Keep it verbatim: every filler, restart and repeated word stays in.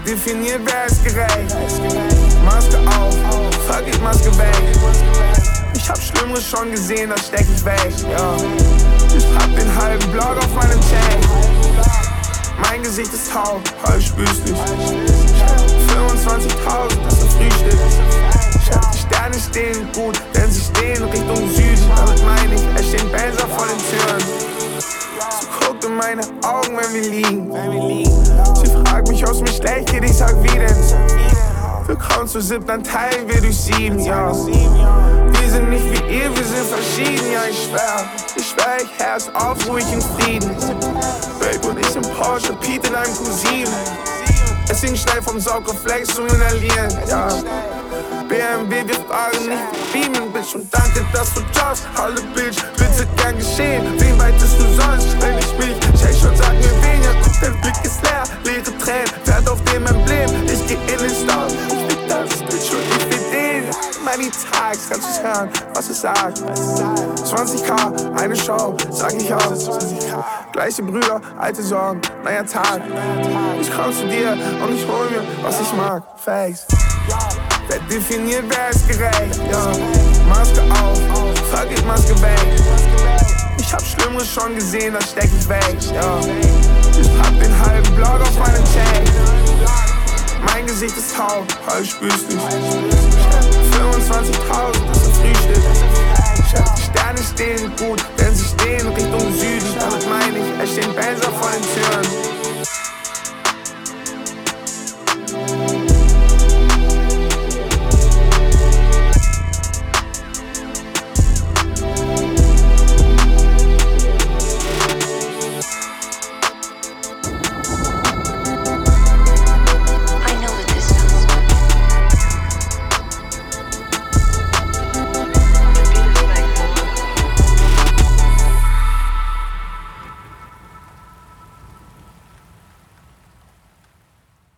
definiert, wer ist gerecht. Maske auf, fuck it, Maske weg. Ich hab Schlimmeres schon gesehen, das steck ich weg, ja. Ich hab den halben Blog auf meinem Tank. Mein Gesicht ist taub, ich spür's nicht. fünfundzwanzigtausend, das ist ein Frühstück. Die Sterne stehen gut, denn sie stehen Richtung Süden. Damit meine ich, es stehen Benzer vor den Türen. Sie guckt in meine Augen, wenn wir liegen. Sie fragt mich, ob's mir schlecht geht, ich sag wie denn? Willkommen zu siebten, dann teilen wir durch sieben, ja. Wir sind nicht wie ihr, wir sind verschieden, ja, ich schwör. Ich schwör, ich herrsch auf, ruhig in Frieden. Babe und ich im Porsche, Pete in einem Q sieben. Es ging schnell vom Saugreflex zum Inhalieren, ja. B M W, wir fragen nicht, beamen, Bitch. Und danke, dass du jobbst, halle Bitch, bitte gern geschehen. Wen weitest du sonst, wenn ich mich? Shake schon, sag mir wen, ja, guck, dein Blick ist leer. Leere Tränen, fährt auf dem Emblem. Ich geh in den Stau, ich will das, Bitch, und ich will den. Money Tags, kannst du's hören, was es sagt? zwanzigtausend, eine Show, sag ich auch. Gleiche Brüder, alte Sorgen, neuer Tag. Ich komm zu dir und ich hol mir, was ich mag. Facts. Wer definiert, wer ist gerecht? Ja. Maske auf, fuck it, Maske weg. Ich hab Schlimmeres schon gesehen, das steck ich weg, ja. Ich hab den halben Blog auf meinem Tank. Mein Gesicht ist taub, ich spür's nicht. fünfundzwanzigtausend, das ist ein Frühstück. Die Sterne stehen gut, denn sie stehen Richtung Süden. Damit meine ich, es stehen Benzer vor den Türen.